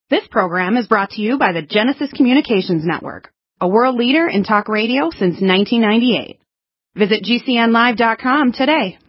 This program is brought to you by the Genesis Communications Network, a world leader in talk radio since 1998. Visit GCNlive.com today.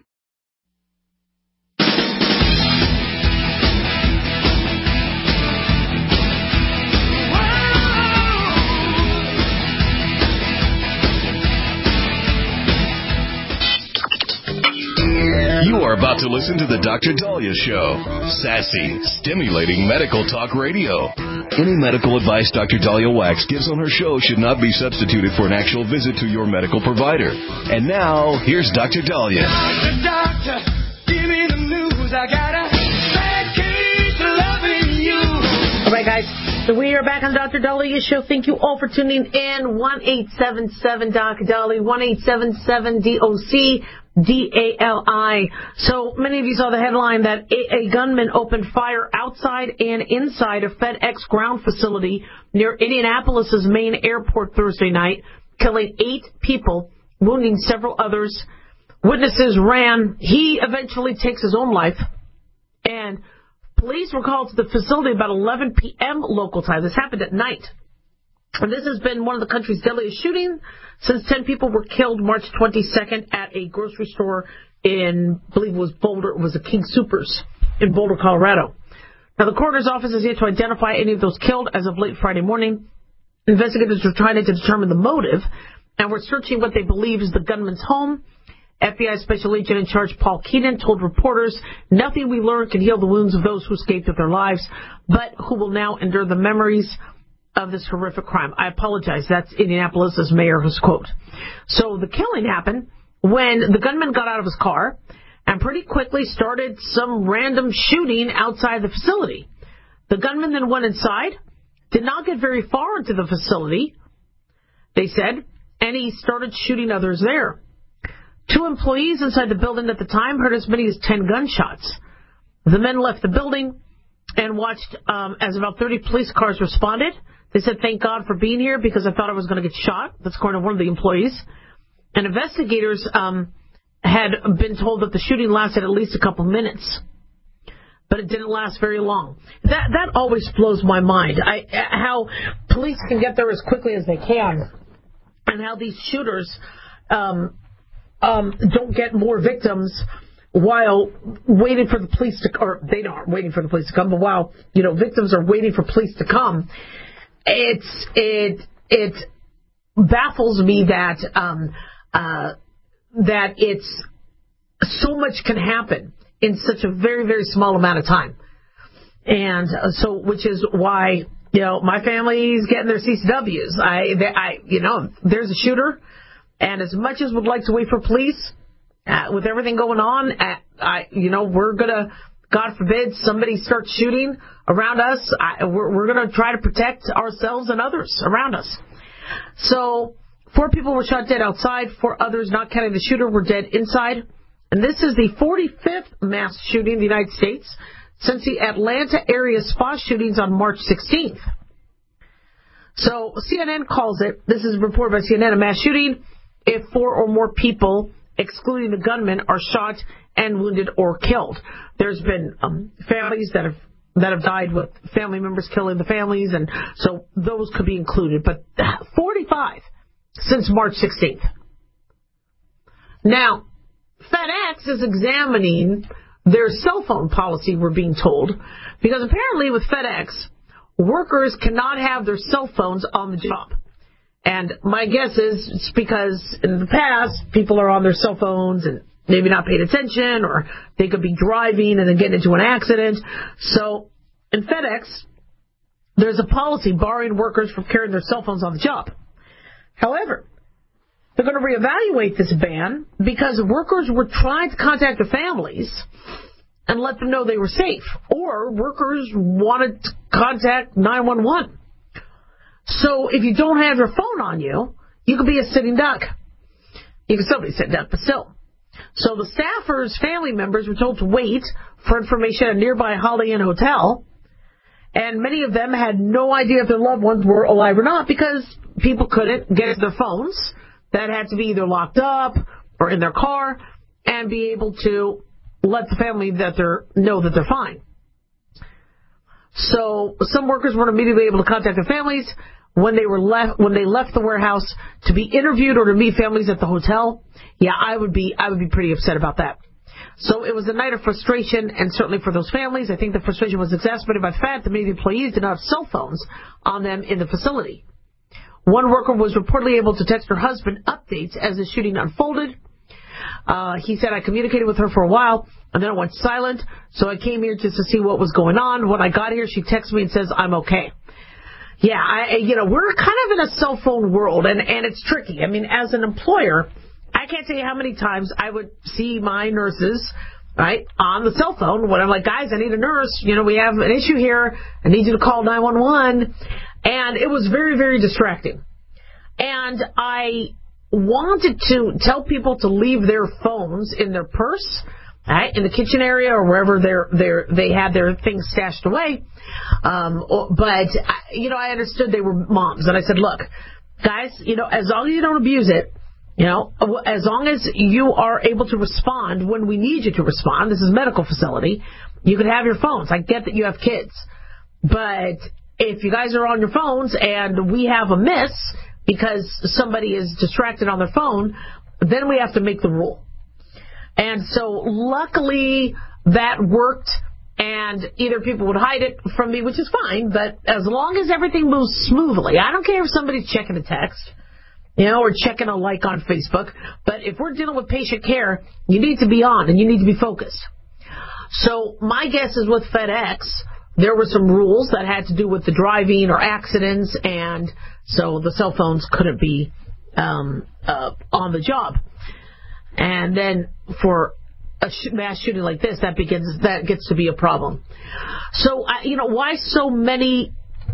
You are about to listen to the Dr. Daliah Show. Sassy, stimulating medical talk radio. Any medical advice Dr. Daliah Wax gives on her show should not be substituted for an actual visit to your medical provider. And now, here's Dr. Daliah. Doctor, give me the news. I got a bad case of loving you. All right, guys. So we are back on Dr. Daliah Show. Thank you all for tuning in. 1-877-Doc-Dali, 1-877-DOC-DALI. So many of you saw the headline that a gunman opened fire outside and inside a FedEx ground facility near Indianapolis's main airport Thursday night, killing 8 people, wounding several others. Witnesses ran. He eventually takes his own life. And police were called to the facility about 11 p.m. local time. This happened at night. And this has been one of the country's deadliest shootings since 10 people were killed March 22nd at a grocery store in, I believe it was Boulder. It was a King Soopers in Boulder, Colorado. Now, the coroner's office is yet to identify any of those killed as of late Friday morning. Investigators are trying to determine the motive, and we're searching what they believe is the gunman's home. FBI Special Agent in Charge Paul Keenan told reporters, nothing we learn can heal the wounds of those who escaped with their lives, but who will now endure the memories of this horrific crime. I apologize. That's Indianapolis' mayor's quote. So the killing happened when the gunman got out of his car and pretty quickly started some random shooting outside the facility. The gunman then went inside, did not get very far into the facility, they said, and he started shooting others there. 2 employees inside the building at the time heard as many as 10 gunshots. The men left the building and watched as about 30 police cars responded. They said, thank God for being here because I thought I was going to get shot. That's according to one of the employees. And investigators had been told that the shooting lasted at least a couple minutes. But it didn't last very long. That always blows my mind. How police can get there as quickly as they can. And how these shooters don't get more victims while waiting for the police to, or they aren't waiting for the police to come, but while, victims are waiting for police to come. It baffles me that it's so much can happen in such a very, very small amount of time. And so, which is why, my family's getting their CCWs. There's a shooter. And as much as we'd like to wait for police, with everything going on, we're going to, God forbid, somebody starts shooting around us. We're going to try to protect ourselves and others around us. So 4 people were shot dead outside. 4 others, not counting the shooter, were dead inside. And this is the 45th mass shooting in the United States since the Atlanta area spa shootings on March 16th. So CNN calls it, this is reported by CNN, a mass shooting if 4 or more people, excluding the gunman, are shot and wounded or killed. There's been families that have died with family members killing the families, and so those could be included. But 45 since March 16th. Now, FedEx is examining their cell phone policy, we're being told, because apparently with FedEx, workers cannot have their cell phones on the job. And my guess is it's because in the past, people are on their cell phones and maybe not paying attention, or they could be driving and then getting into an accident. So in FedEx, there's a policy barring workers from carrying their cell phones on the job. However, they're going to reevaluate this ban because workers were trying to contact their families and let them know they were safe, or workers wanted to contact 911. So if you don't have your phone on you, you could be a sitting duck. You can still be a sitting duck, but still. So the staffers' family members were told to wait for information at a nearby Holiday Inn hotel, and many of them had no idea if their loved ones were alive or not because people couldn't get their phones. That had to be either locked up or in their car and be able to let the family know that they're fine. So some workers weren't immediately able to contact their families when they left the warehouse to be interviewed or to meet families at the hotel. Yeah, I would be pretty upset about that. So it was a night of frustration, and certainly for those families, I think the frustration was exacerbated by the fact that many employees did not have cell phones on them in the facility. One worker was reportedly able to text her husband updates as the shooting unfolded. He said, I communicated with her for a while, and then it went silent, so I came here just to see what was going on. When I got here, she texted me and says, I'm okay. Yeah, we're kind of in a cell phone world, and it's tricky. I mean, as an employer, I can't tell you how many times I would see my nurses, right, on the cell phone when I'm like, guys, I need a nurse. We have an issue here. I need you to call 911. And it was very, very distracting. And I wanted to tell people to leave their phones in their purse, right, in the kitchen area or wherever they had their things stashed away. But I understood they were moms. And I said, look, guys, as long as you don't abuse it, as long as you are able to respond when we need you to respond, this is a medical facility, you can have your phones. I get that you have kids. But if you guys are on your phones and we have a miss because somebody is distracted on their phone, then we have to make the rule. And so luckily that worked, and either people would hide it from me, which is fine, but as long as everything moves smoothly, I don't care if somebody's checking a text, or checking a like on Facebook, but if we're dealing with patient care, you need to be on and you need to be focused. So my guess is with FedEx, there were some rules that had to do with the driving or accidents, and so the cell phones couldn't be on the job. And then for a mass shooting like this, that gets to be a problem. So why so many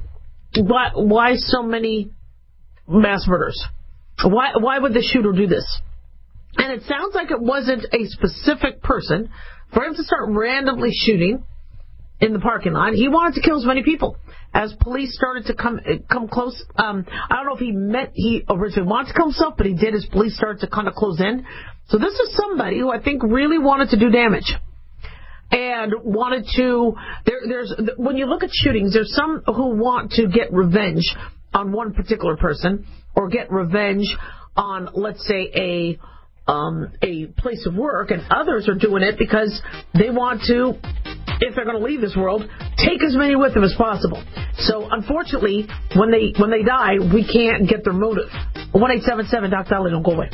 mass murders? Why would the shooter do this? And it sounds like it wasn't a specific person. For him to start randomly shooting in the parking lot, he wanted to kill as many people. As police started to come close, I don't know if he originally wanted to kill himself, but he did as police started to kind of close in. So this is somebody who I think really wanted to do damage. And wanted to, when you look at shootings, there's some who want to get revenge on one particular person, or get revenge on, let's say, a place of work, and others are doing it because they want to, if they're going to leave this world, take as many with them as possible. So unfortunately, when they die, we can't get their motive. 1-877 Dr. Dolly, don't go away.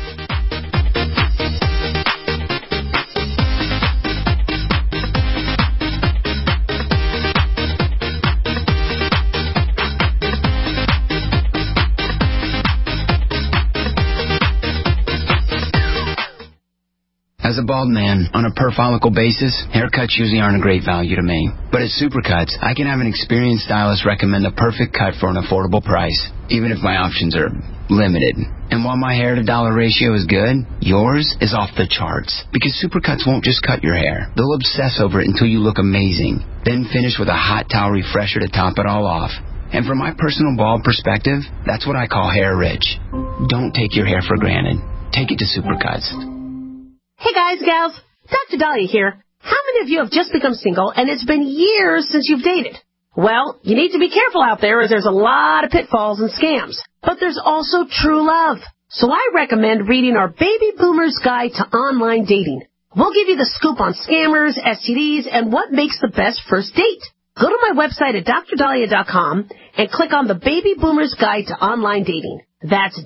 As a bald man, on a per-follicle basis, haircuts usually aren't a great value to me. But at Supercuts, I can have an experienced stylist recommend a perfect cut for an affordable price, even if my options are limited. And while my hair-to-dollar ratio is good, yours is off the charts. Because Supercuts won't just cut your hair. They'll obsess over it until you look amazing. Then finish with a hot towel refresher to top it all off. And from my personal bald perspective, that's what I call hair rich. Don't take your hair for granted. Take it to Supercuts. Hey guys, gals, Dr. Dahlia here. How many of you have just become single and it's been years since you've dated? Well, you need to be careful out there as there's a lot of pitfalls and scams. But there's also true love. So I recommend reading our Baby Boomer's Guide to Online Dating. We'll give you the scoop on scammers, STDs, and what makes the best first date. Go to my website at drdahlia.com and click on the Baby Boomer's Guide to Online Dating. That's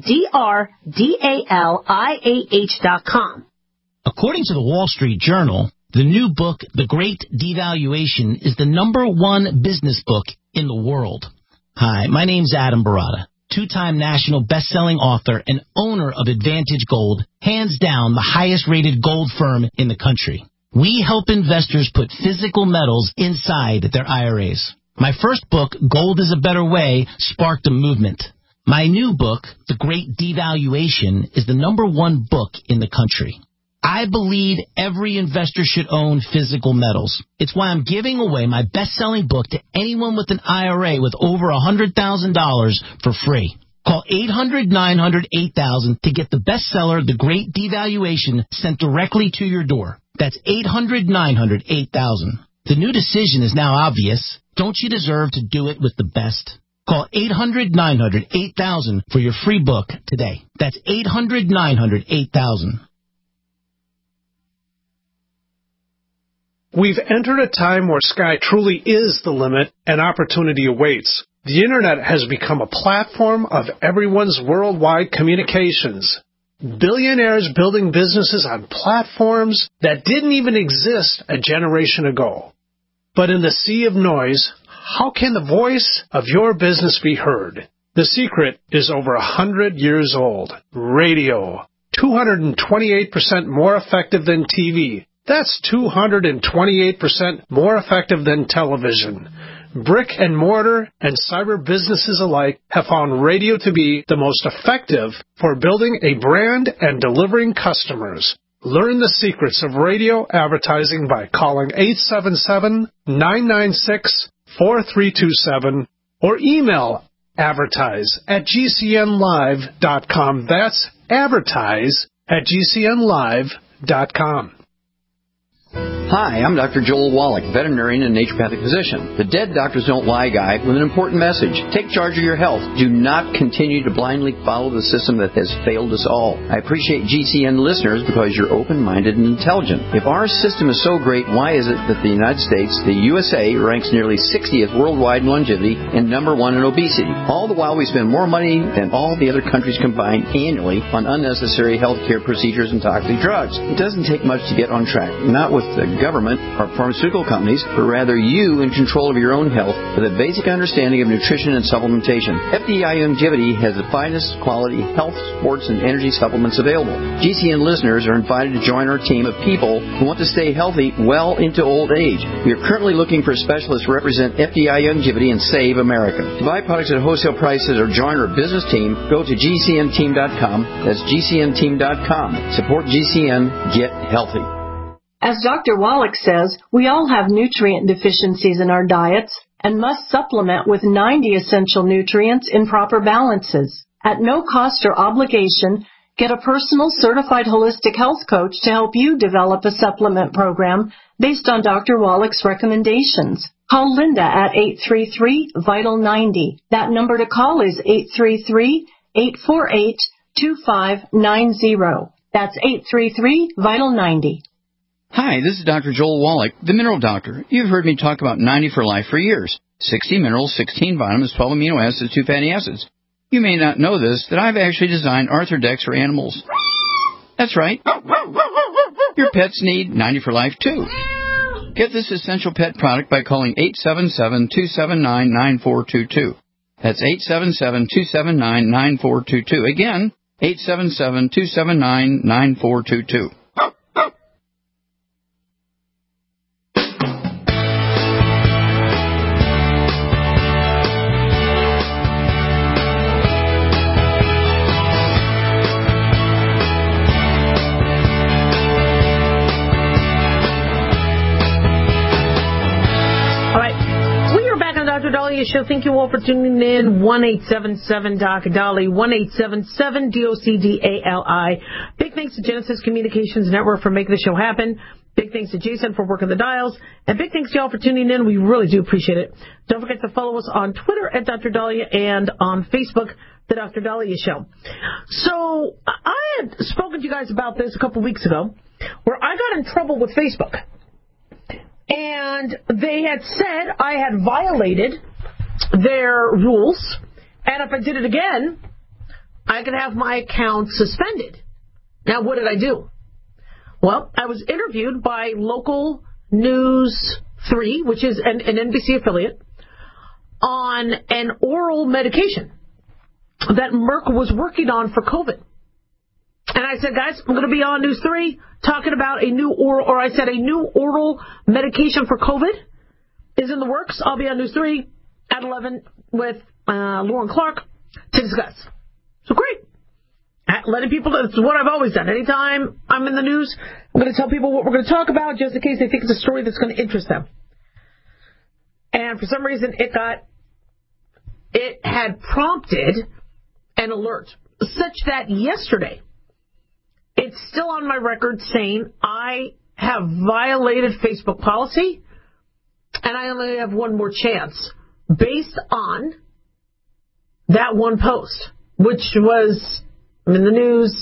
DRDALIAH.com. According to the Wall Street Journal, the new book, The Great Devaluation, is the #1 business book in the world. Hi, my name's Adam Barata, two-time national best-selling author and owner of Advantage Gold, hands down the highest-rated gold firm in the country. We help investors put physical metals inside their IRAs. My first book, Gold is a Better Way, sparked a movement. My new book, The Great Devaluation, is the #1 book in the country. I believe every investor should own physical metals. It's why I'm giving away my best-selling book to anyone with an IRA with over $100,000 for free. Call 800-900-8000 to get the bestseller, The Great Devaluation, sent directly to your door. That's 800-900-8000. The new decision is now obvious. Don't you deserve to do it with the best? Call 800-900-8000 for your free book today. That's 800-900-8000. We've entered a time where sky truly is the limit and opportunity awaits. The Internet has become a platform of everyone's worldwide communications. Billionaires building businesses on platforms that didn't even exist a generation ago. But in the sea of noise, how can the voice of your business be heard? The secret is over 100 years old. Radio. 228% more effective than TV. That's 228% more effective than television. Brick and mortar and cyber businesses alike have found radio to be the most effective for building a brand and delivering customers. Learn the secrets of radio advertising by calling 877-996-4327 or email advertise@gcnlive.com. That's advertise@gcnlive.com. Hi, I'm Dr. Joel Wallach, veterinarian and naturopathic physician. The Dead Doctors Don't Lie guy with an important message. Take charge of your health. Do not continue to blindly follow the system that has failed us all. I appreciate GCN listeners because you're open-minded and intelligent. If our system is so great, why is it that the United States, the USA, ranks nearly 60th worldwide in longevity and number 1 in obesity? All the while we spend more money than all the other countries combined annually on unnecessary health care procedures and toxic drugs. It doesn't take much to get on track. Not with the government or pharmaceutical companies, but rather you in control of your own health with a basic understanding of nutrition and supplementation. FDI Longevity has the finest quality health, sports, and energy supplements available. GCN listeners are invited to join our team of people who want to stay healthy well into old age. We are currently looking for specialists to represent FDI Longevity and Save America. To buy products at wholesale prices or join our business team, go to GCNteam.com. That's GCNteam.com. Support GCN. Get healthy. As Dr. Wallach says, we all have nutrient deficiencies in our diets and must supplement with 90 essential nutrients in proper balances. At no cost or obligation, get a personal certified holistic health coach to help you develop a supplement program based on Dr. Wallach's recommendations. Call Linda at 833-VITAL-90. That number to call is 833-848-2590. That's 833-VITAL-90. Hi, this is Dr. Joel Wallach, the Mineral Doctor. You've heard me talk about 90 for Life for years. 60 minerals, 16 vitamins, 12 amino acids, 2 fatty acids. You may not know this, that I've actually designed Arthrodex for animals. That's right. Your pets need 90 for Life, too. Get this essential pet product by calling 877-279-9422. That's 877-279-9422. Again, 877-279-9422. Show. Thank you all for tuning in. 1-877-DOC-DOLLY, 1-877-DOCDALI. Big thanks to Genesis Communications Network for making the show happen. Big thanks to Jason for working the dials. And big thanks to y'all for tuning in. We really do appreciate it. Don't forget to follow us on Twitter at Dr. Dahlia and on Facebook, The Dr. Dahlia Show. So I had spoken to you guys about this a couple weeks ago where I got in trouble with Facebook. And they had said I had violated their rules, and if I did it again, I could have my account suspended. Now, what did I do? Well, I was interviewed by Local News 3, which is an NBC affiliate, on an oral medication that Merck was working on for COVID. And I said, guys, I'm going to be on News 3 talking about a new oral medication for COVID is in the works. I'll be on News 3 at 11 with Lauren Clark to discuss. So great. Letting people know, it's what I've always done. Anytime I'm in the news, I'm going to tell people what we're going to talk about just in case they think it's a story that's going to interest them. And for some reason, it had prompted an alert such that yesterday, it's still on my record saying I have violated Facebook policy and I only have one more chance based on that one post, which was in the news,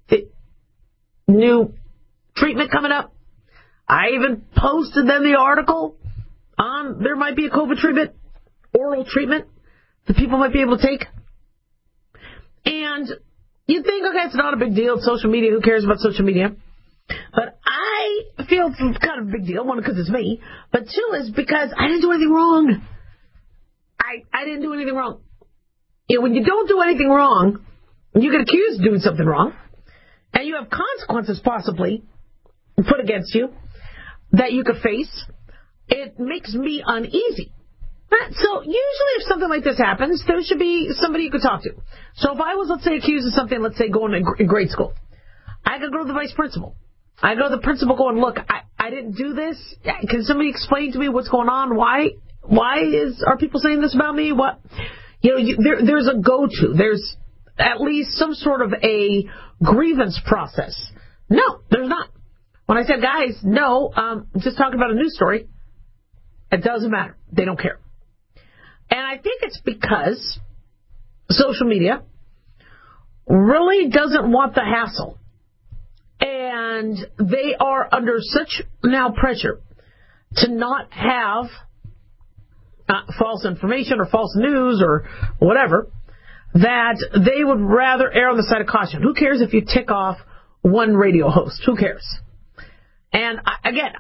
new treatment coming up. I even posted then the article on there might be a COVID treatment, oral treatment that people might be able to take. And you think, okay, it's not a big deal. It's social media. Who cares about social media? But I feel it's kind of a big deal. One, because it's me. But two, is because I didn't do anything wrong. I didn't do anything wrong. You know, when you don't do anything wrong, you get accused of doing something wrong, and you have consequences possibly put against you that you could face, it makes me uneasy. So usually if something like this happens, there should be somebody you could talk to. So if I was, let's say, accused of something, let's say going in grade school, I could go to the vice principal. I go to the principal going, look, I didn't do this. Can somebody explain to me what's going on? Why are people saying this about me? What? There's a go-to. There's at least some sort of a grievance process. No, there's not. When I said, guys, no, just talking about a news story, it doesn't matter. They don't care. And I think it's because social media really doesn't want the hassle. And they are under such now pressure to not have false information or false news or whatever, that they would rather err on the side of caution. Who cares if you tick off one radio host? Who cares? And again,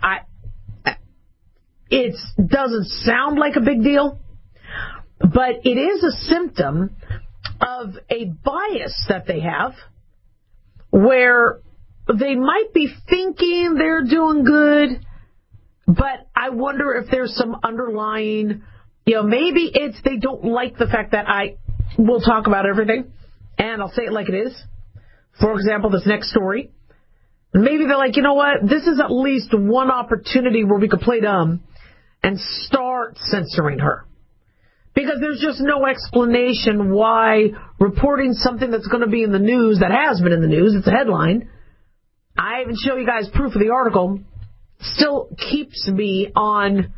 it doesn't sound like a big deal, but it is a symptom of a bias that they have where they might be thinking they're doing good, but I wonder if there's some underlying, maybe it's they don't like the fact that I will talk about everything, and I'll say it like it is. For example, this next story. Maybe they're like, you know what, this is at least one opportunity where we could play dumb and start censoring her. Because there's just no explanation why reporting something that's going to be in the news, that has been in the news, it's a headline, I even show you guys proof of the article, still keeps me on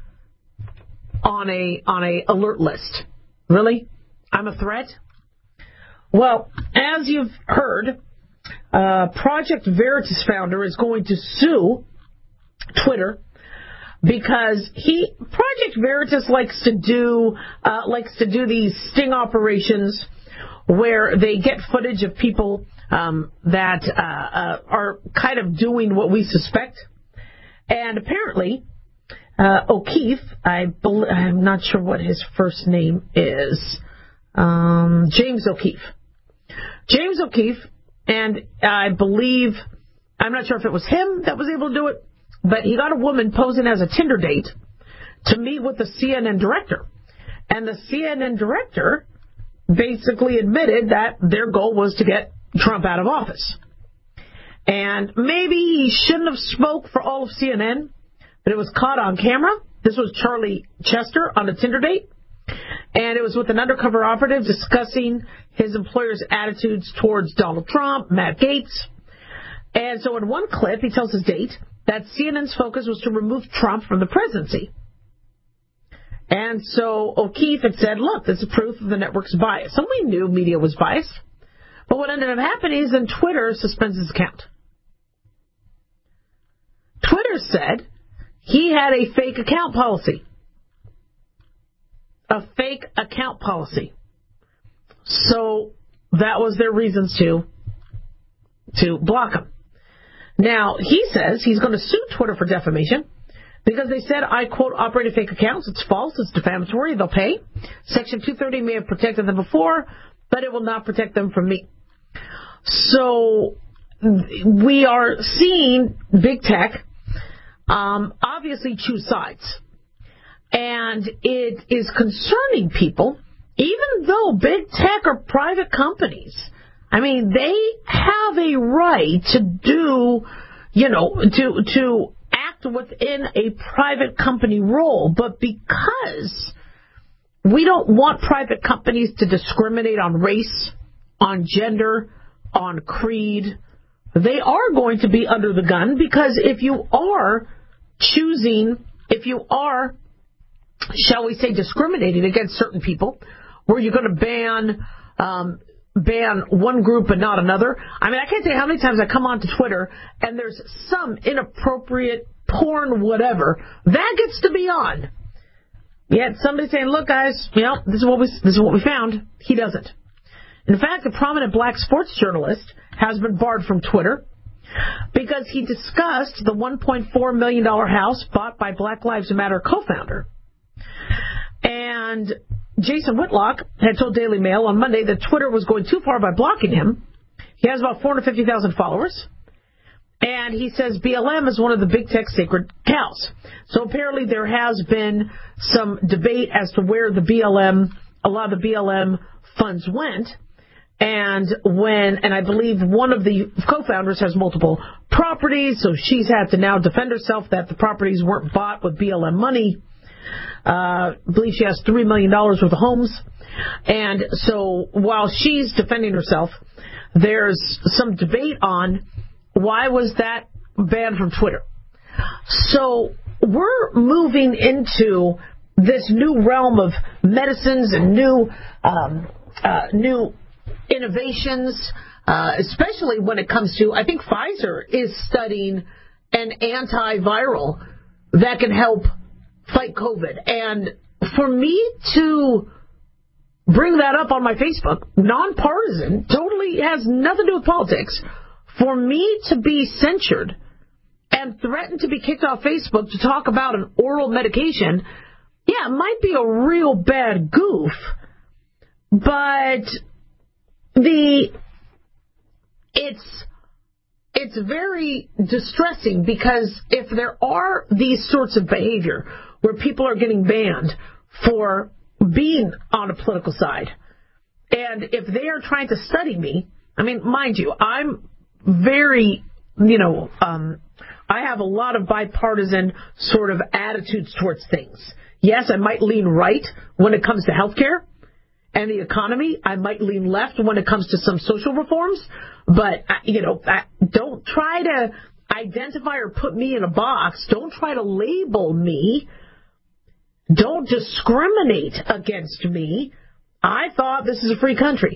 a alert list. Really? I'm a threat? Well, as you've heard, Project Veritas founder is going to sue Twitter because Project Veritas likes to do these sting operations where they get footage of people that are kind of doing what we suspect. And apparently, O'Keefe, I'm not sure what his first name is, James O'Keefe. James O'Keefe, and I believe, I'm not sure if it was him that was able to do it, but he got a woman posing as a Tinder date to meet with the CNN director. And the CNN director basically admitted that their goal was to get Trump out of office. And maybe he shouldn't have spoke for all of CNN, but it was caught on camera. This was Charlie Chester on a Tinder date. And it was with an undercover operative discussing his employer's attitudes towards Donald Trump, Matt Gaetz. And so in one clip, he tells his date that CNN's focus was to remove Trump from the presidency. And so O'Keefe had said, look, this is proof of the network's bias. And we knew media was biased. But what ended up happening is then Twitter suspends his account. Twitter said he had a fake account policy. A fake account policy. So that was their reasons to block him. Now, he says he's going to sue Twitter for defamation because they said, I quote, operated fake accounts. It's false. It's defamatory. They'll pay. Section 230 may have protected them before, but it will not protect them from me. So we are seeing big tech obviously choose sides. And it is concerning people, even though big tech are private companies. I mean, they have a right to do, to act within a private company role. But because we don't want private companies to discriminate on race, on gender, on creed, they are going to be under the gun, because if you are shall we say, discriminating against certain people, where you're going to ban one group but not another. I mean, I can't tell you how many times I come onto Twitter and there's some inappropriate porn whatever that gets to be on. Yet somebody saying, look, guys, this is what we found. He doesn't. In fact, a prominent black sports journalist has been barred from Twitter because he discussed the $1.4 million house bought by Black Lives Matter co-founder. And Jason Whitlock had told Daily Mail on Monday that Twitter was going too far by blocking him. He has about 450,000 followers. And he says BLM is one of the big tech sacred cows. So apparently there has been some debate as to where a lot of the BLM funds went. And I believe one of the co-founders has multiple properties, so she's had to now defend herself that the properties weren't bought with BLM money. I believe she has $3 million worth of homes. And so while she's defending herself, there's some debate on why was that banned from Twitter. So we're moving into this new realm of medicines and new innovations, especially when it comes to, I think Pfizer is studying an antiviral that can help fight COVID. And for me to bring that up on my Facebook, nonpartisan, totally has nothing to do with politics, for me to be censured and threatened to be kicked off Facebook to talk about an oral medication, yeah, it might be a real bad goof, but it's very distressing, because if there are these sorts of behavior where people are getting banned for being on a political side, and if they are trying to study me, I mean, mind you, I'm very, I have a lot of bipartisan sort of attitudes towards things. Yes, I might lean right when it comes to healthcare and the economy. I might lean left when it comes to some social reforms. But, don't try to identify or put me in a box. Don't try to label me. Don't discriminate against me. I thought this is a free country.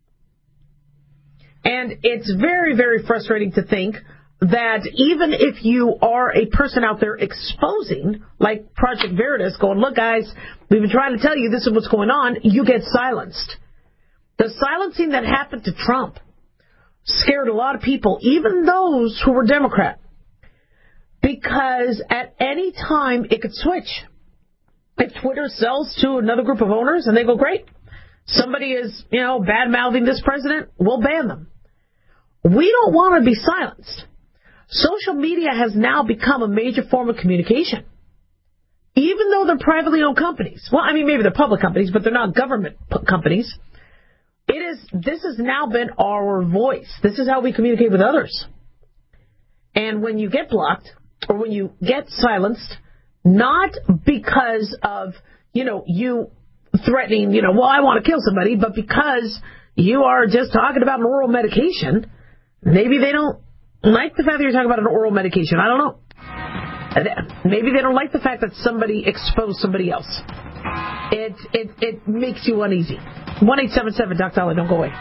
And it's very, very frustrating to think that even if you are a person out there exposing, like Project Veritas, going, look, guys, we've been trying to tell you this is what's going on, you get silenced. The silencing that happened to Trump scared a lot of people, even those who were Democrat, because at any time it could switch. If Twitter sells to another group of owners and they go, great, somebody is, bad-mouthing this president, we'll ban them. We don't want to be silenced. Social media has now become a major form of communication. Even though they're privately owned companies. Well, I mean, maybe they're public companies, but they're not government companies. This has now been our voice. This is how we communicate with others. And when you get blocked, or when you get silenced, not because of, you threatening, well, I want to kill somebody, but because you are just talking about an oral medication, maybe they don't like the fact that you're talking about an oral medication. I don't know. Maybe they don't like the fact that somebody exposed somebody else. It makes you uneasy. 1-877 Doc Dollar. Don't go away.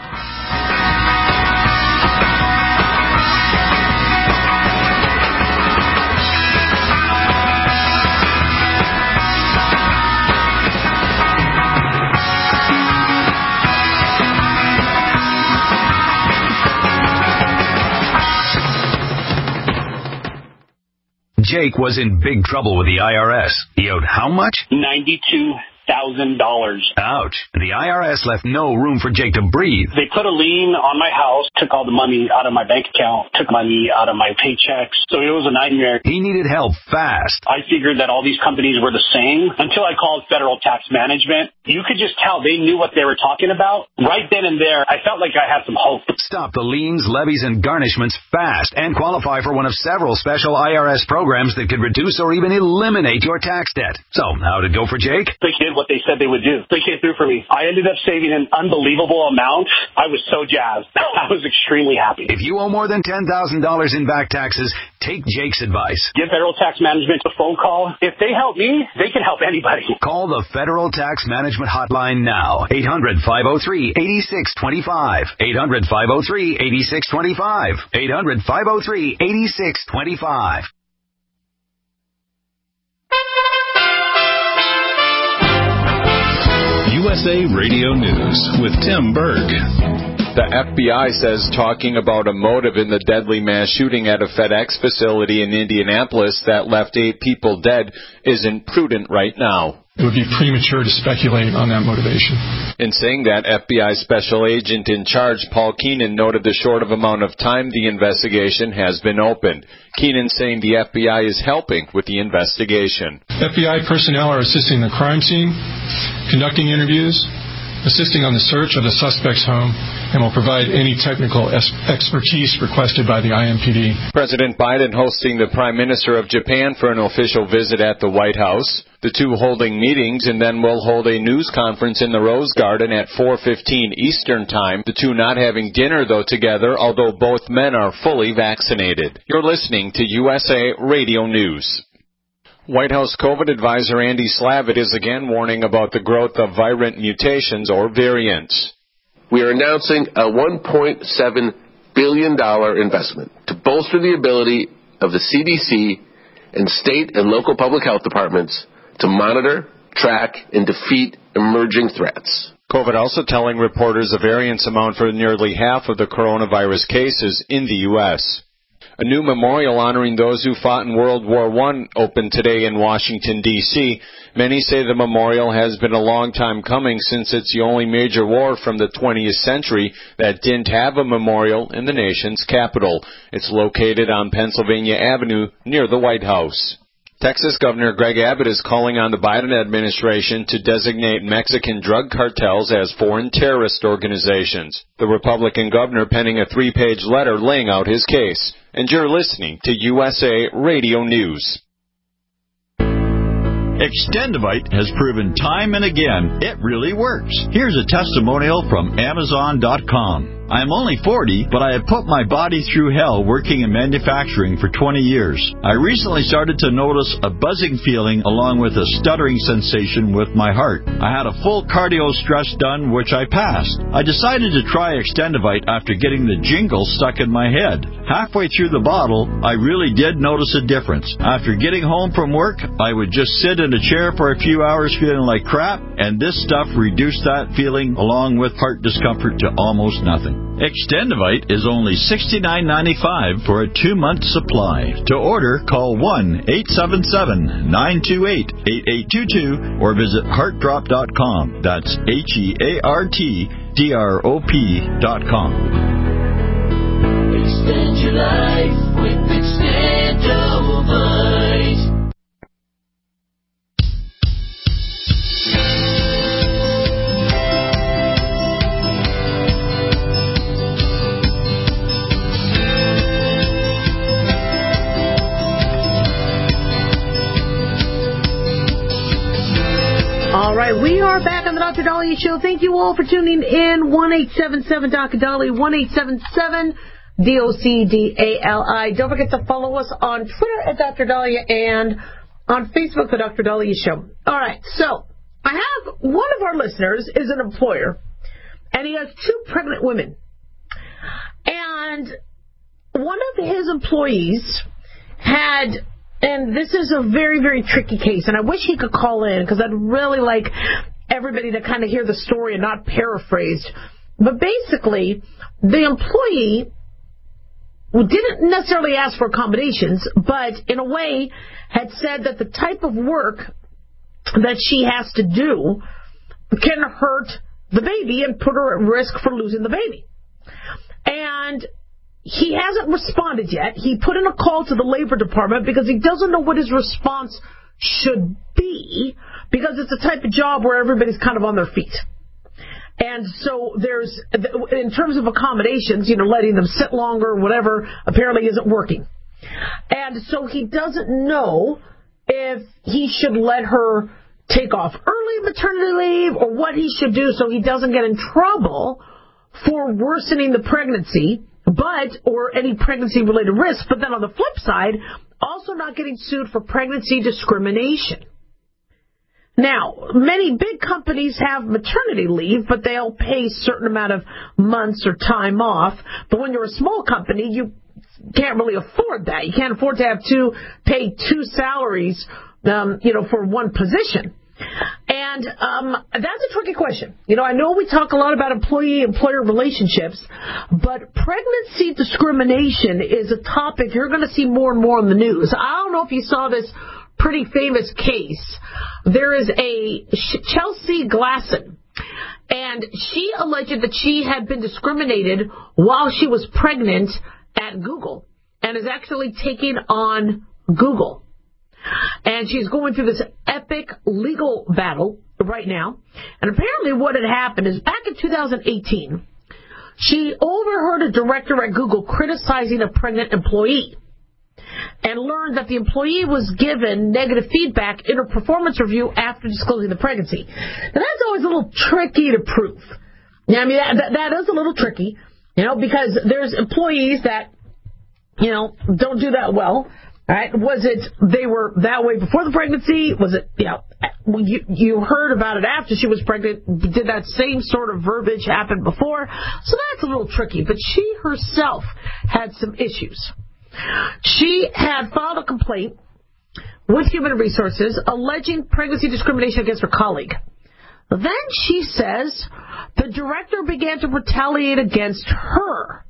Jake was in big trouble with the IRS. He owed how much? $92,000. Ouch. The IRS left no room for Jake to breathe. They put a lien on my house, took all the money out of my bank account, took money out of my paychecks. So it was a nightmare. He needed help fast. I figured that all these companies were the same until I called Federal Tax Management. You could just tell they knew what they were talking about. Right then and there, I felt like I had some hope. Stop the liens, levies, and garnishments fast and qualify for one of several special IRS programs that could reduce or even eliminate your tax debt. So, how'd it go for Jake? The kid did what they said they would do. They came through for me. I ended up saving an unbelievable amount. I was so jazzed. I was extremely happy. If you owe more than $10,000 in back taxes, take Jake's advice. Give Federal Tax Management a phone call. If they help me, they can help anybody. Call the Federal Tax Management Hotline now. 800-503-8625. 800-503-8625. 800-503-8625. USA Radio News with Tim Berg. The FBI says talking about a motive in the deadly mass shooting at a FedEx facility in Indianapolis that left 8 people dead isn't prudent right now. It would be premature to speculate on that motivation. In saying that, FBI Special Agent in Charge Paul Keenan noted the short of amount of time the investigation has been opened. Keenan saying the FBI is helping with the investigation. FBI personnel are assisting the crime scene, conducting interviews, assisting on the search of the suspect's home, and will provide any technical expertise requested by the IMPD. President Biden hosting the Prime Minister of Japan for an official visit at the White House. The two holding meetings and then will hold a news conference in the Rose Garden at 4:15 Eastern Time. The two not having dinner, though, together, although both men are fully vaccinated. You're listening to USA Radio News. White House COVID advisor Andy Slavitt is again warning about the growth of virulent mutations or variants. We are announcing a $1.7 billion investment to bolster the ability of the CDC and state and local public health departments to monitor, track, and defeat emerging threats. COVID also telling reporters the variants amount for nearly half of the coronavirus cases in the U.S. A new memorial honoring those who fought in World War I opened today in Washington, D.C. Many say the memorial has been a long time coming since it's the only major war from the 20th century that didn't have a memorial in the nation's capital. It's located on Pennsylvania Avenue near the White House. Texas Governor Greg Abbott is calling on the Biden administration to designate Mexican drug cartels as foreign terrorist organizations. The Republican governor penning a 3-page letter laying out his case. And you're listening to USA Radio News. Extendivite has proven time and again it really works. Here's a testimonial from Amazon.com. I'm only 40, but I have put my body through hell working in manufacturing for 20 years. I recently started to notice a buzzing feeling along with a stuttering sensation with my heart. I had a full cardio stress done, which I passed. I decided to try Extendivite after getting the jingle stuck in my head. Halfway through the bottle, I really did notice a difference. After getting home from work, I would just sit in a chair for a few hours feeling like crap, and this stuff reduced that feeling along with heart discomfort to almost nothing. Extendivite is only $69.95 for a 2-month supply. To order, call 1-877-928-8822 or visit heartdrop.com. That's HEARTDROP.com. Extend your life with Extendivite. All right, we are back on the Dr. Dahlia Show. Thank you all for tuning in. 1-877-Dr. 1-877-DOCDALI. Don't forget to follow us on Twitter at Dr. Dahlia and on Facebook, the Dr. Dahlia Show. All right, so I have one of our listeners is an employer, and he has 2 pregnant women. And one of his employees had... And this is a very, very tricky case, and I wish he could call in because I'd really like everybody to kind of hear the story and not paraphrased. But basically, the employee didn't necessarily ask for accommodations, but in a way had said that the type of work that she has to do can hurt the baby and put her at risk for losing the baby. And he hasn't responded yet. He put in a call to the Labor Department because he doesn't know what his response should be because it's a type of job where everybody's kind of on their feet. And so there's, in terms of accommodations, letting them sit longer or whatever apparently isn't working. And so he doesn't know if he should let her take off early maternity leave or what he should do so he doesn't get in trouble for worsening the pregnancy, or any pregnancy-related risk. But then on the flip side, also not getting sued for pregnancy discrimination. Now, many big companies have maternity leave, but they'll pay a certain amount of months or time off. But when you're a small company, you can't really afford that. You can't afford to pay two salaries, for one position. And that's a tricky question. I know we talk a lot about employee-employer relationships, but pregnancy discrimination is a topic you're going to see more and more in the news. I don't know if you saw this pretty famous case. There is a Chelsea Glasson, and she alleged that she had been discriminated while she was pregnant at Google, and is actually taking on Google. And she's going through this epic legal battle right now. And apparently what had happened is back in 2018, she overheard a director at Google criticizing a pregnant employee and learned that the employee was given negative feedback in her performance review after disclosing the pregnancy. Now, that's always a little tricky to prove. I mean, that is a little tricky, because there's employees that, don't do that well. Right? Was it they were that way before the pregnancy? Was it, you heard about it after she was pregnant? Did that same sort of verbiage happen before? So that's a little tricky. But she herself had some issues. She had filed a complaint with Human Resources alleging pregnancy discrimination against her colleague. Then she says the director began to retaliate against her.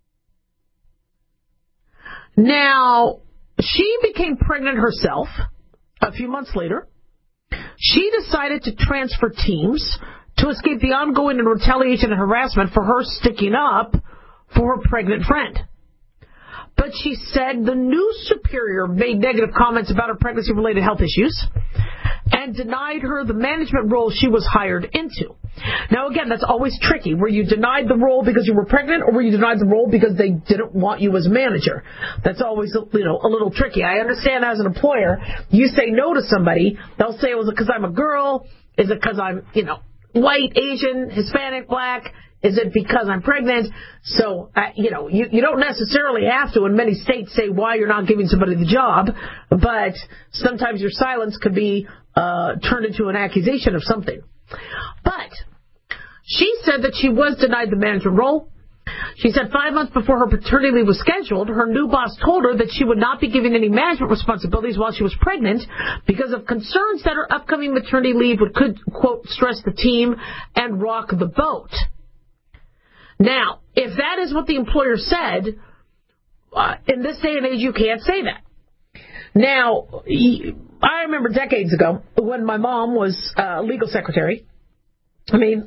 Now, she became pregnant herself a few months later. She decided to transfer teams to escape the ongoing retaliation and harassment for her sticking up for her pregnant friend. But she said the new superior made negative comments about her pregnancy-related health issues and denied her the management role she was hired into. Now, again, that's always tricky. Were you denied the role because you were pregnant, or were you denied the role because they didn't want you as manager? That's always, a little tricky. I understand as an employer, you say no to somebody, they'll say, was it because I'm a girl? Is it because I'm, white, Asian, Hispanic, black? Is it because I'm pregnant? So, you don't necessarily have to, in many states, say why you're not giving somebody the job, but sometimes your silence could be turned into an accusation of something. But she said that she was denied the management role. She said 5 months before her paternity leave was scheduled, her new boss told her that she would not be given any management responsibilities while she was pregnant because of concerns that her upcoming maternity leave could, quote, stress the team and rock the boat. Now, if that is what the employer said, in this day and age, you can't say that. Now, I remember decades ago when my mom was legal secretary. I mean,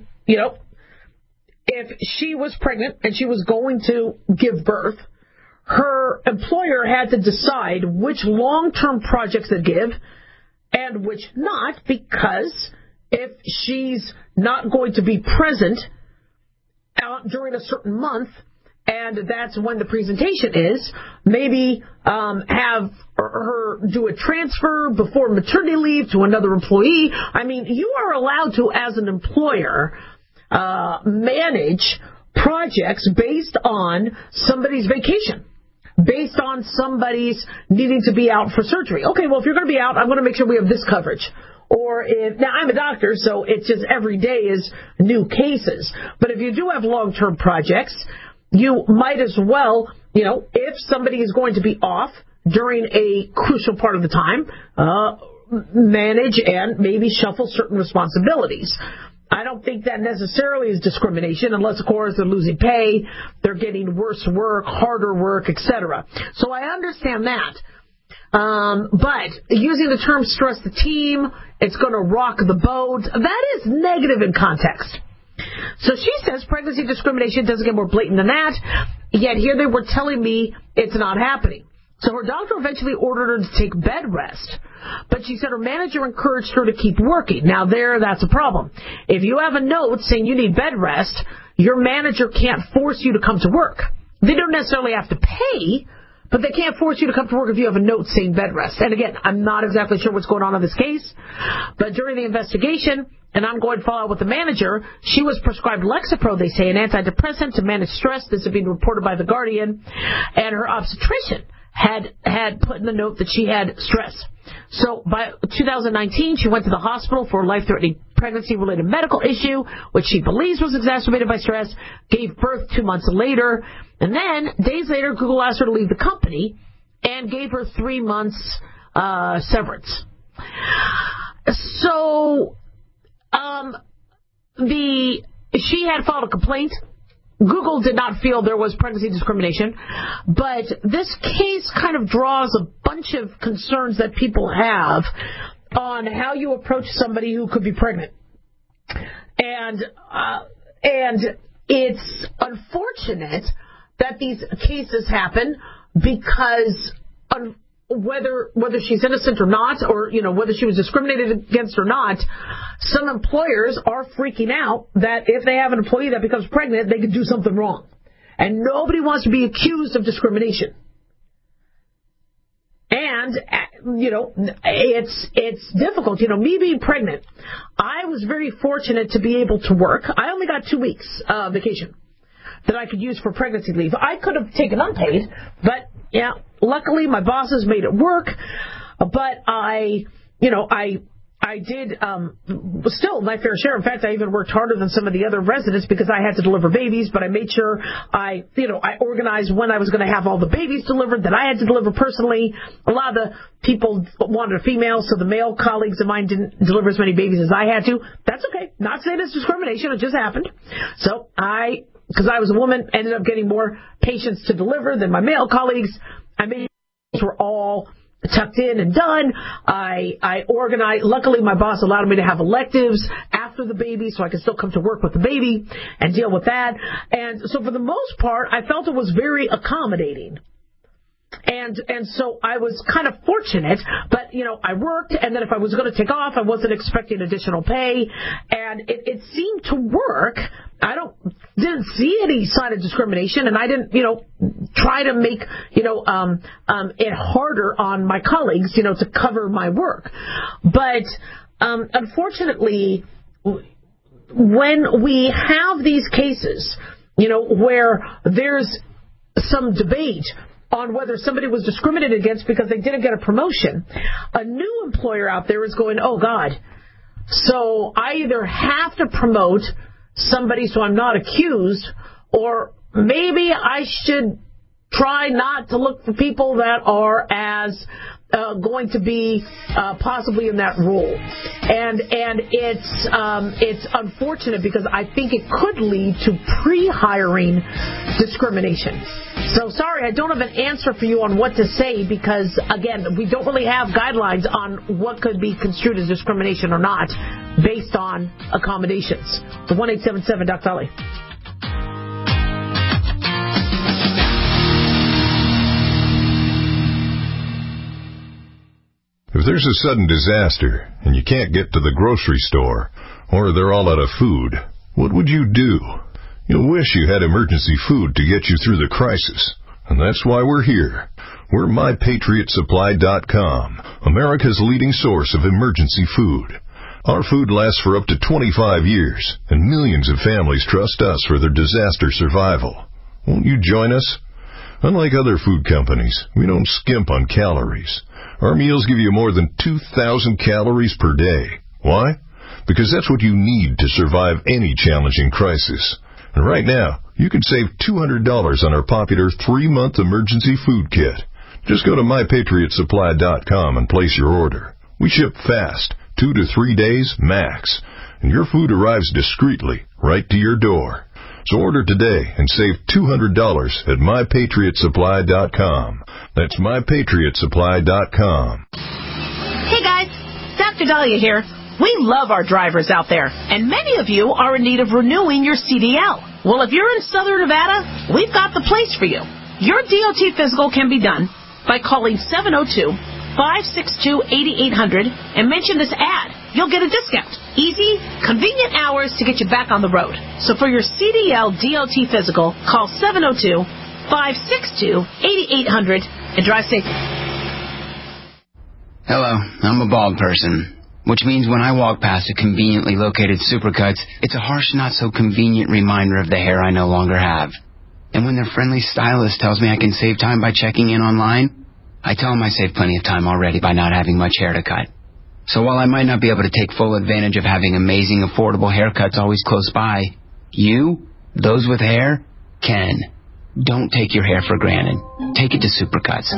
if she was pregnant and she was going to give birth, her employer had to decide which long-term projects to give and which not, because if she's not going to be present during a certain month, and that's when the presentation is, maybe have her do a transfer before maternity leave to another employee. I mean, you are allowed to, as an employer, manage projects based on somebody's vacation, based on somebody's needing to be out for surgery. Okay, well, if you're going to be out, I'm going to make sure we have this coverage. Or now I'm a doctor, so it's just every day is new cases. But if you do have long-term projects, you might as well, if somebody is going to be off during a crucial part of the time, manage and maybe shuffle certain responsibilities. I don't think that necessarily is discrimination, unless, of course, they're losing pay, they're getting worse work, harder work, etc. So I understand that. But using the term stress the team, it's going to rock the boat, that is negative in context. So she says pregnancy discrimination doesn't get more blatant than that, yet here they were telling me it's not happening. So her doctor eventually ordered her to take bed rest, but she said her manager encouraged her to keep working. Now that's a problem. If you have a note saying you need bed rest, your manager can't force you to come to work. They don't necessarily have to pay, But they can't force you to come to work if you have a note saying bed rest. And again, I'm not exactly sure what's going on in this case. But during the investigation, an ongoing fallout with the manager, she was prescribed Lexapro, they say, an antidepressant to manage stress. This is being reported by The Guardian. And her obstetrician had put in the note that she had stress. So by 2019, she went to the hospital for a life-threatening pregnancy-related medical issue, which she believes was exacerbated by stress, gave birth 2 months later, and then, days later, Google asked her to leave the company and gave her 3 months severance. So, she had filed a complaint. Google did not feel there was pregnancy discrimination, but this case kind of draws a bunch of concerns that people have on how you approach somebody who could be pregnant. And it's unfortunate that these cases happen because whether she's innocent or not, or whether she was discriminated against or not, some employers are freaking out that if they have an employee that becomes pregnant, they could do something wrong. And nobody wants to be accused of discrimination. And, it's difficult. Me being pregnant, I was very fortunate to be able to work. I only got 2 weeks vacation that I could use for pregnancy leave. I could have taken unpaid, but, luckily my bosses made it work. But I did still my fair share. In fact, I even worked harder than some of the other residents because I had to deliver babies, but I made sure I organized when I was going to have all the babies delivered that I had to deliver personally. A lot of the people wanted a female, so the male colleagues of mine didn't deliver as many babies as I had to. That's okay. Not saying it's discrimination. It just happened. So because I was a woman, ended up getting more patients to deliver than my male colleagues. I made sure were all tucked in and done. I organized. Luckily, my boss allowed me to have electives after the baby, so I could still come to work with the baby and deal with that. And so, for the most part, I felt it was very accommodating. And so I was kind of fortunate, but, I worked, and then if I was going to take off, I wasn't expecting additional pay, and it seemed to work. I didn't see any sign of discrimination, and I didn't, try to make, it harder on my colleagues, to cover my work. But, unfortunately, when we have these cases, where there's some debate on whether somebody was discriminated against because they didn't get a promotion, a new employer out there is going, oh, God, so I either have to promote somebody so I'm not accused, or maybe I should try not to look for people that are as going to be possibly in that role. And it's unfortunate because I think it could lead to pre-hiring discrimination. So sorry, I don't have an answer for you on what to say because, again, we don't really have guidelines on what could be construed as discrimination or not based on accommodations. The 1-877-DOC-DOLLY. If there's a sudden disaster and you can't get to the grocery store or they're all out of food, what would you do? You'll wish you had emergency food to get you through the crisis. And that's why we're here. We're MyPatriotSupply.com, America's leading source of emergency food. Our food lasts for up to 25 years, and millions of families trust us for their disaster survival. Won't you join us? Unlike other food companies, we don't skimp on calories. Our meals give you more than 2,000 calories per day. Why? Because that's what you need to survive any challenging crisis. And right now, you can save $200 on our popular 3-month emergency food kit. Just go to MyPatriotSupply.com and place your order. We ship fast, 2 to 3 days max, and your food arrives discreetly right to your door. So order today and save $200 at MyPatriotSupply.com. That's MyPatriotSupply.com. Hey guys, Dr. Dahlia here. We love our drivers out there, and many of you are in need of renewing your CDL. Well, if you're in Southern Nevada, we've got the place for you. Your DOT physical can be done by calling 702-562-8800 and mention this ad. You'll get a discount. Easy, convenient hours to get you back on the road. So for your CDL DOT physical, call 702-562-8800 And drive safely. Hello, I'm a bald person, which means when I walk past a conveniently located Supercuts, it's a harsh, not-so-convenient reminder of the hair I no longer have. And when their friendly stylist tells me I can save time by checking in online, I tell them I save plenty of time already by not having much hair to cut. So while I might not be able to take full advantage of having amazing, affordable haircuts always close by, you, those with hair, can. Don't take your hair for granted. Take it to Supercuts.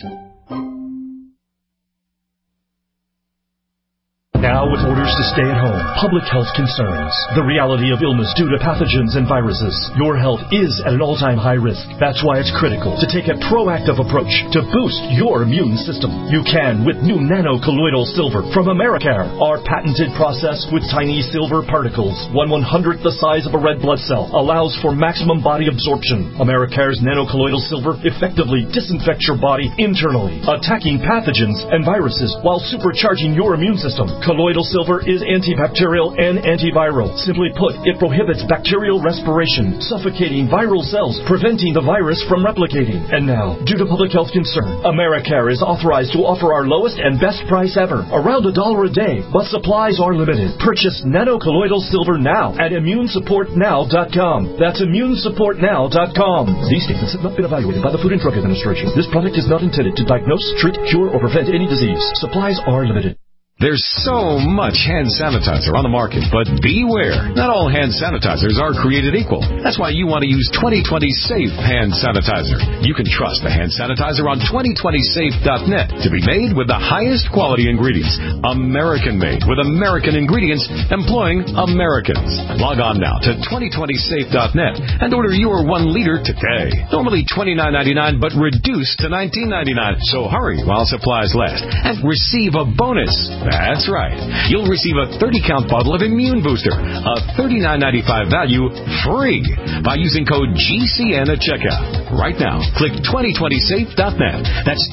Now with orders to stay at home, public health concerns, the reality of illness due to pathogens and viruses, your health is at an all-time high risk. That's why it's critical to take a proactive approach to boost your immune system. You can with new nano-colloidal silver from Americare. Our patented process with tiny silver particles, 1/100th the size of a red blood cell, allows for maximum body absorption. Americare's nano-colloidal silver effectively disinfects your body internally, attacking pathogens and viruses while supercharging your immune system. Colloidal silver is antibacterial and antiviral. Simply put, it prohibits bacterial respiration, suffocating viral cells, preventing the virus from replicating. And now, due to public health concern, Americare is authorized to offer our lowest and best price ever, around $1 a day, but supplies are limited. Purchase nano-colloidal silver now at immunesupportnow.com. That's immunesupportnow.com. These statements have not been evaluated by the Food and Drug Administration. This product is not intended to diagnose, treat, cure, or prevent any disease. Supplies are limited. There's so much hand sanitizer on the market, but beware. Not all hand sanitizers are created equal. That's why you want to use 2020 Safe Hand Sanitizer. You can trust the hand sanitizer on 2020safe.net to be made with the highest quality ingredients. American-made with American ingredients employing Americans. Log on now to 2020safe.net and order your 1 liter today. Normally $29.99, but reduced to $19.99. So hurry while supplies last and receive a bonus. That's right. You'll receive a 30-count bottle of Immune Booster, a $39.95 value, free by using code GCN at checkout. Right now, click 2020safe.net. That's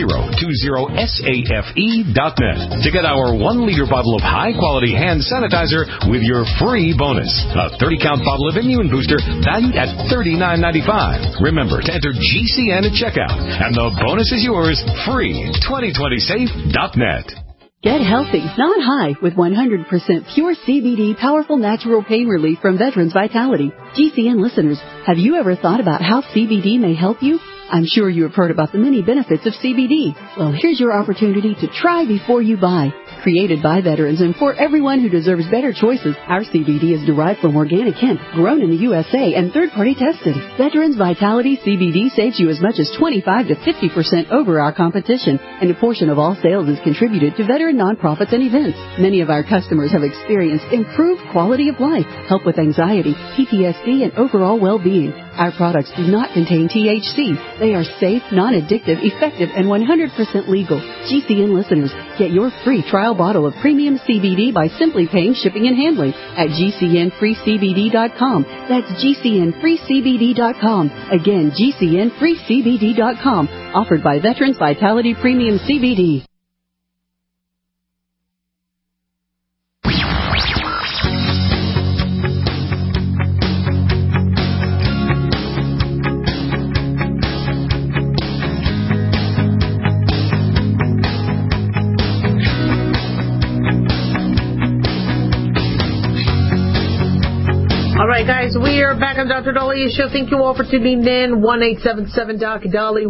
2020safe.net to get our 1-liter bottle of high-quality hand sanitizer with your free bonus. A 30-count bottle of Immune Booster valued at $39.95. Remember to enter GCN at checkout, and the bonus is yours free. 2020safe.net. Get healthy, not high, with 100% pure CBD powerful natural pain relief from Veterans Vitality. GCN listeners, have you ever thought about how CBD may help you? I'm sure you have heard about the many benefits of CBD. Well, here's your opportunity to try before you buy. Created by veterans and for everyone who deserves better choices, our CBD is derived from organic hemp, grown in the USA, and third-party tested. Veterans Vitality CBD saves you as much as 25 to 50% over our competition, and a portion of all sales is contributed to veteran nonprofits and events. Many of our customers have experienced improved quality of life, help with anxiety, PTSD, and overall well-being. Our products do not contain THC. They are safe, non-addictive, effective, and 100% legal. GCN listeners, get your free trial bottle of premium CBD by simply paying shipping and handling at GCNFreeCBD.com. That's GCNFreeCBD.com. Again, GCNFreeCBD.com. Offered by Veterans Vitality Premium CBD. All right, guys, we are back on Dr. Dalia's show. Thank you all for tuning in. 1-877-DOC-DALI,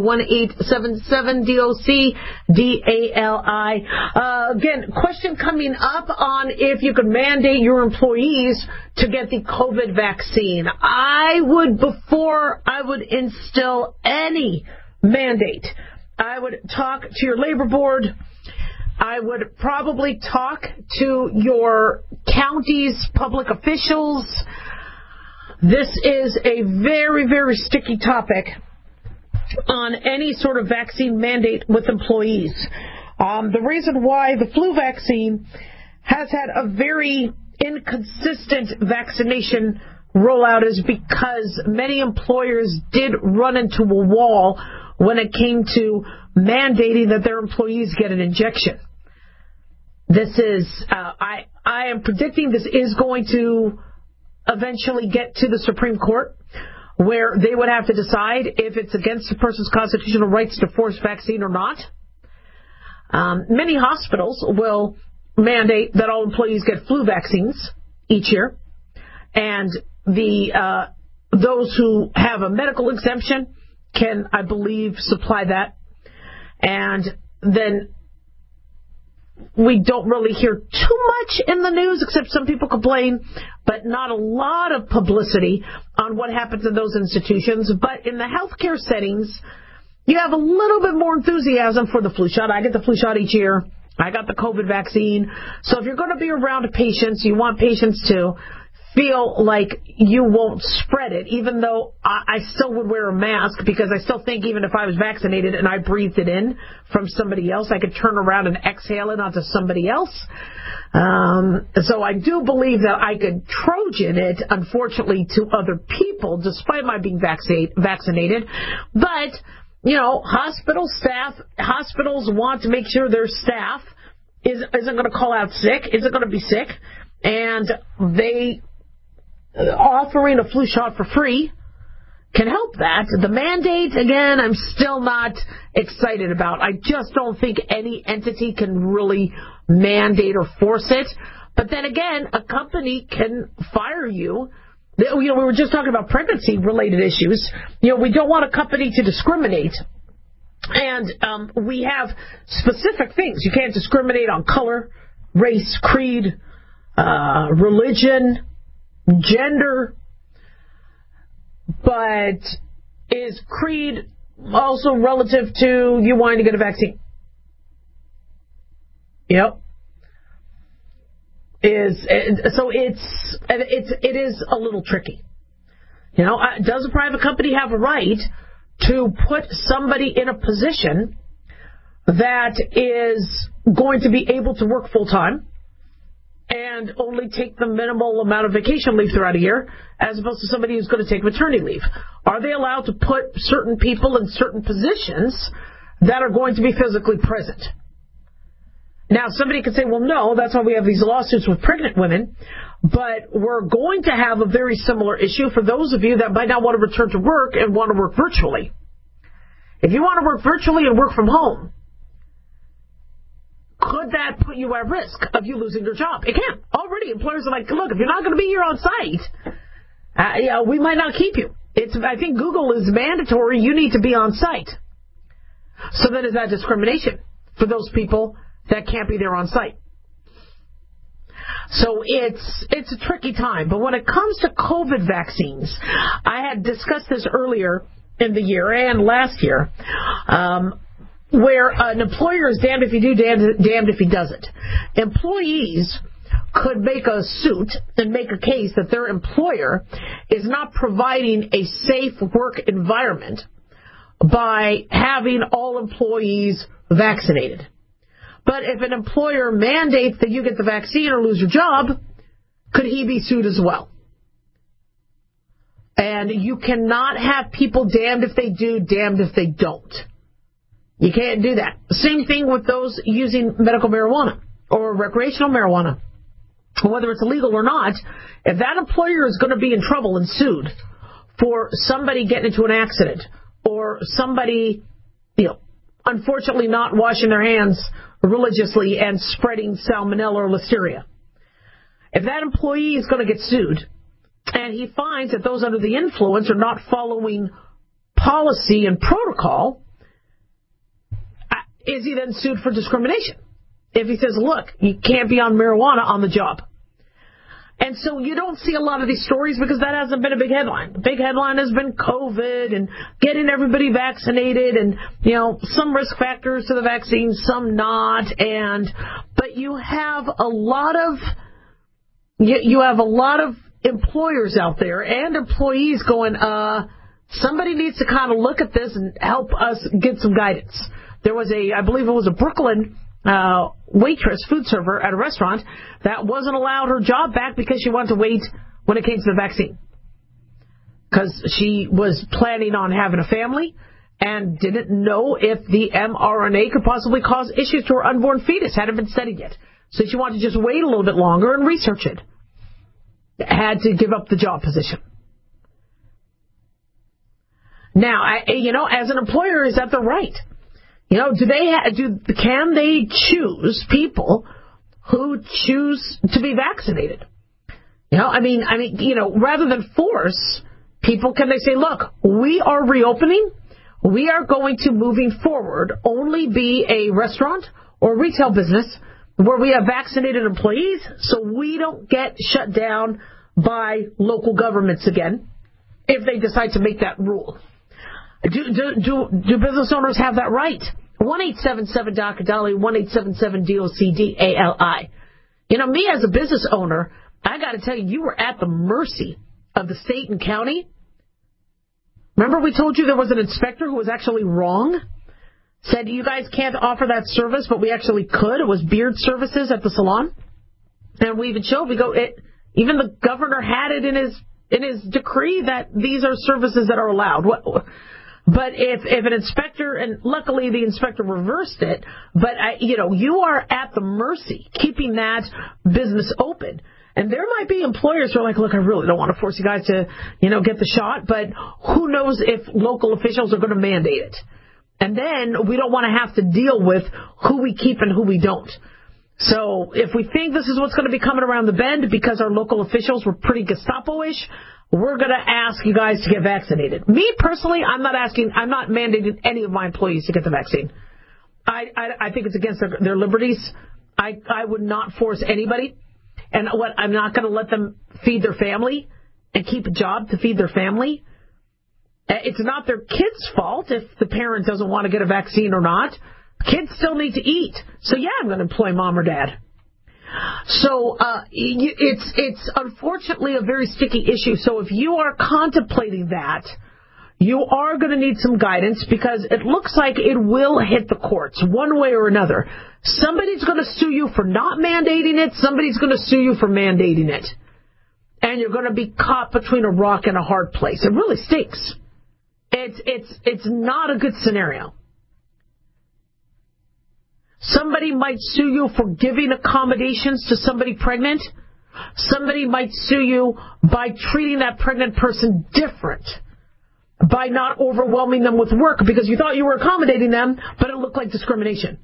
1-877-DOC-DALI. Again, question coming up on if you could mandate your employees to get the COVID vaccine. Before I would instill any mandate, I would talk to your labor board. I would probably talk to your county's public officials. This is a very, very sticky topic on any sort of vaccine mandate with employees. The reason why the flu vaccine has had a very inconsistent vaccination rollout is because many employers did run into a wall when it came to mandating that their employees get an injection. This is, I am predicting this is going to eventually get to the Supreme Court. where they would have to decide if it's against a person's constitutional rights to force vaccine or not. Many hospitals will mandate that all employees get flu vaccines each year, and those who have a medical exemption can, I believe, supply that. And then we don't really hear too much in the news, except some people complain, but not a lot of publicity on what happens in those institutions. But in the healthcare settings, you have a little bit more enthusiasm for the flu shot. I get the flu shot each year. I got the COVID vaccine. So if you're going to be around patients, you want patients to feel like you won't spread it, even though I still would wear a mask, because I still think even if I was vaccinated and I breathed it in from somebody else, I could turn around and exhale it onto somebody else. So I do believe that I could Trojan it, unfortunately, to other people, despite my being vaccinated. But, you know, hospitals want to make sure their staff isn't going to call out sick, isn't going to be sick, and they offering a flu shot for free can help that. The mandate, again, I'm still not excited about. I just don't think any entity can really mandate or force it. But then again, a company can fire you. You know, we were just talking about pregnancy-related issues. You know, we don't want a company to discriminate. And we have specific things. You can't discriminate on color, race, creed, religion, gender. But is creed also relative to you wanting to get a vaccine? Yep. So it is a little tricky. You know, does a private company have a right to put somebody in a position that is going to be able to work full time and only take the minimal amount of vacation leave throughout a year, as opposed to somebody who's going to take maternity leave? Are they allowed to put certain people in certain positions that are going to be physically present? Now, somebody could say, well, no, that's why we have these lawsuits with pregnant women, but we're going to have a very similar issue for those of you that might not want to return to work and want to work virtually. If you want to work virtually and work from home, could that put you at risk of you losing your job? It can. Already, employers are like, look, if you're not going to be here on site, we might not keep you. I think Google is mandatory. You need to be on site. So then is that discrimination for those people that can't be there on site? So it's a tricky time. But when it comes to COVID vaccines, I had discussed this earlier in the year and last year, where an employer is damned if he do, damned if he doesn't. Employees could make a suit and make a case that their employer is not providing a safe work environment by having all employees vaccinated. But if an employer mandates that you get the vaccine or lose your job, could he be sued as well? And you cannot have people damned if they do, damned if they don't. You can't do that. Same thing with those using medical marijuana or recreational marijuana. Whether it's illegal or not, if that employer is going to be in trouble and sued for somebody getting into an accident or somebody, unfortunately not washing their hands religiously and spreading salmonella or listeria, if that employee is going to get sued and he finds that those under the influence are not following policy and protocol, is he then sued for discrimination? If he says, look, you can't be on marijuana on the job. And so you don't see a lot of these stories because that hasn't been a big headline. The big headline has been COVID and getting everybody vaccinated and, some risk factors to the vaccine, some not. But you have a lot of employers out there and employees going, somebody needs to kind of look at this and help us get some guidance. There was I believe it was a Brooklyn waitress, food server at a restaurant that wasn't allowed her job back because she wanted to wait when it came to the vaccine. Because she was planning on having a family and didn't know if the mRNA could possibly cause issues to her unborn fetus. Hadn't been studied yet. So she wanted to just wait a little bit longer and research it. Had to give up the job position. Now, as an employer, is that the right? Can they choose people who choose to be vaccinated? Rather than force people, can they say, look, we are reopening. We are going to, moving forward, only be a restaurant or retail business where we have vaccinated employees so we don't get shut down by local governments again if they decide to make that rule. Do business owners have that right? 1-877-DOC-DOLLY, 1-877-DOC-DALI. Me as a business owner, I got to tell you, you were at the mercy of the state and county. Remember we told you there was an inspector who was actually wrong? Said you guys can't offer that service, but we actually could. It was beard services at the salon. And we even showed, even the governor had it in his decree that these are services that are allowed. But if an inspector, and luckily the inspector reversed it, but you are at the mercy keeping that business open. And there might be employers who are like, look, I really don't want to force you guys to, get the shot, but who knows if local officials are going to mandate it. And then we don't want to have to deal with who we keep and who we don't. So if we think this is what's going to be coming around the bend because our local officials were pretty Gestapo-ish, we're going to ask you guys to get vaccinated. Me personally, I'm not mandating any of my employees to get the vaccine. I think it's against their liberties. I would not force anybody. And I'm not going to let them feed their family and keep a job to feed their family. It's not their kid's fault if the parent doesn't want to get a vaccine or not. Kids still need to eat. So, yeah, I'm going to employ mom or dad. So it's unfortunately a very sticky issue. So if you are contemplating that, you are going to need some guidance because it looks like it will hit the courts one way or another. Somebody's going to sue you for not mandating it. Somebody's going to sue you for mandating it. And you're going to be caught between a rock and a hard place. It really stinks. It's not a good scenario. Somebody might sue you for giving accommodations to somebody pregnant. Somebody might sue you by treating that pregnant person different, by not overwhelming them with work because you thought you were accommodating them, but it looked like discrimination.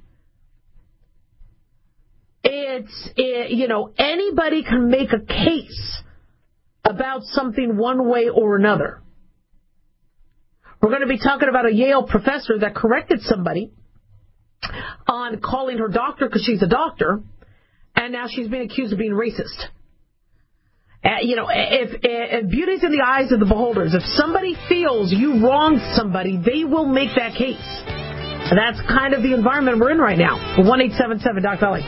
Anybody can make a case about something one way or another. We're going to be talking about a Yale professor that corrected somebody on calling her doctor because she's a doctor, and now she's being accused of being racist. If beauty's in the eyes of the beholders, if somebody feels you wronged somebody, they will make that case. And that's kind of the environment we're in right now. 1-877-DOC-DOLLY.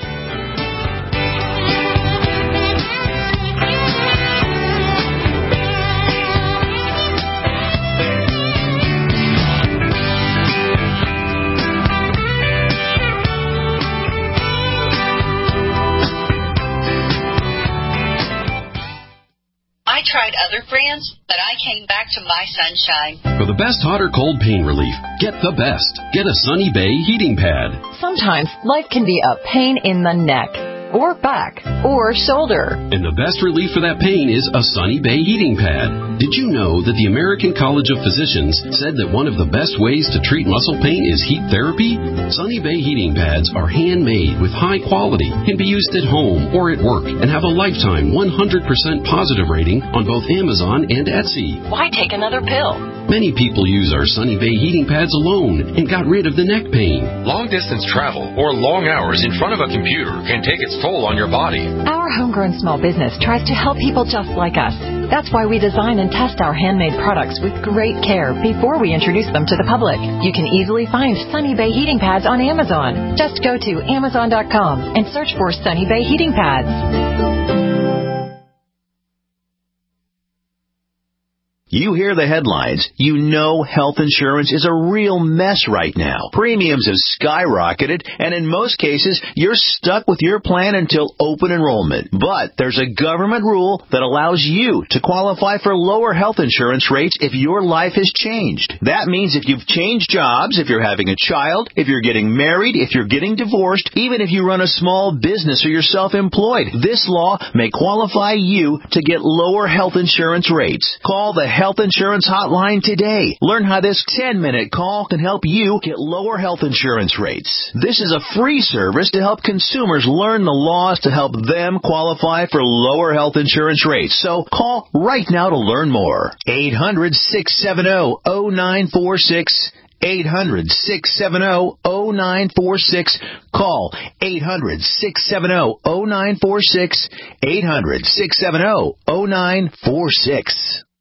I tried other brands, but I came back to My Sunshine. For the best hot or cold pain relief, get the best. Get a Sunny Bay heating pad. Sometimes life can be a pain in the neck, or back, or shoulder. And the best relief for that pain is a Sunny Bay heating pad. Did you know that the American College of Physicians said that one of the best ways to treat muscle pain is heat therapy? Sunny Bay heating pads are handmade with high quality, can be used at home or at work, and have a lifetime 100% positive rating on both Amazon and Etsy. Why take another pill? Many people use our Sunny Bay heating pads alone and got rid of the neck pain. Long-distance travel or long hours in front of a computer can take its toll on your body. Our homegrown small business tries to help people just like us. That's why we design and test our handmade products with great care before we introduce them to the public. You can easily find Sunny Bay heating pads on Amazon. Just go to Amazon.com and search for Sunny Bay heating pads. You hear the headlines. You know health insurance is a real mess right now. Premiums have skyrocketed, and in most cases, you're stuck with your plan until open enrollment. But there's a government rule that allows you to qualify for lower health insurance rates if your life has changed. That means if you've changed jobs, if you're having a child, if you're getting married, if you're getting divorced, even if you run a small business or you're self-employed, this law may qualify you to get lower health insurance rates. Call the Health Insurance Hotline today. Learn how this 10-minute call can help you get lower health insurance rates. This is a free service to help consumers learn the laws to help them qualify for lower health insurance rates. So call right now to learn more. 800-670-0946. 800-670-0946. Call 800-670-0946. 800-670-0946.